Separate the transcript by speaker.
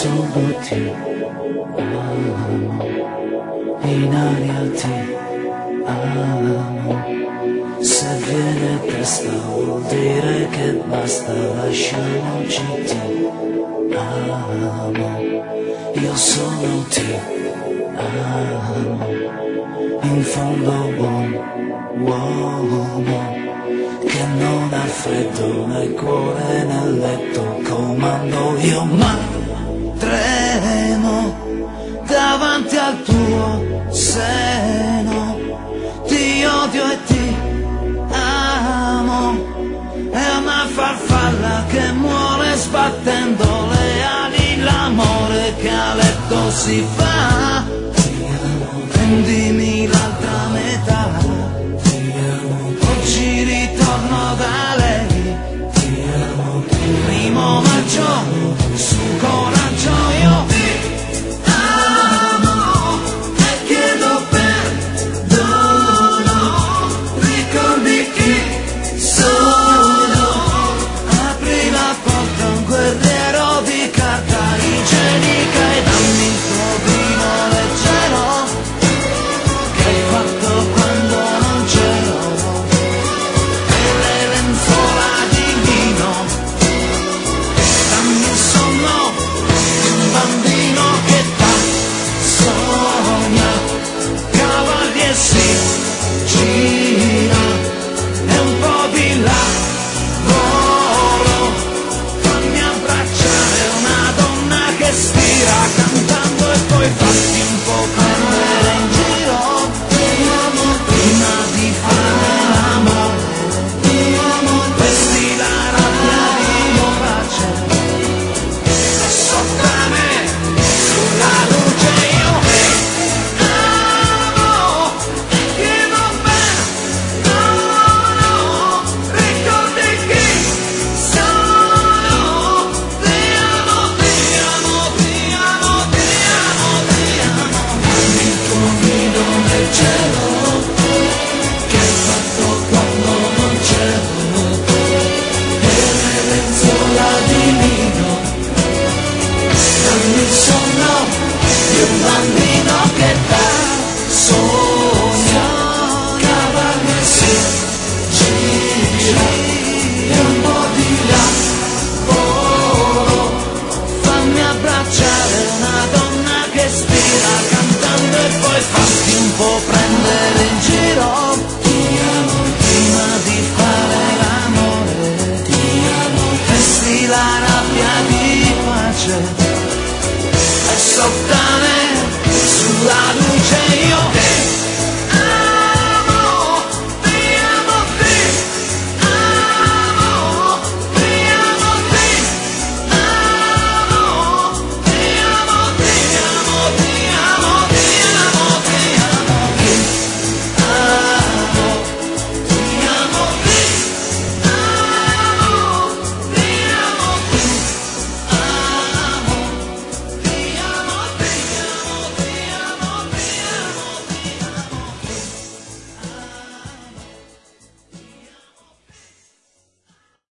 Speaker 1: solo ti amo, in aria ti amo. Se viene testa vuol dire che basta, lasciamoci, ti amo, io solo ti amo, in fondo buon uomo che non ha freddo nel cuore nel letto, comando io ma tremo davanti al tuo seno, ti odio e ti amo, è una farfalla che muore sbattendo le ali, l'amore che a letto si fa.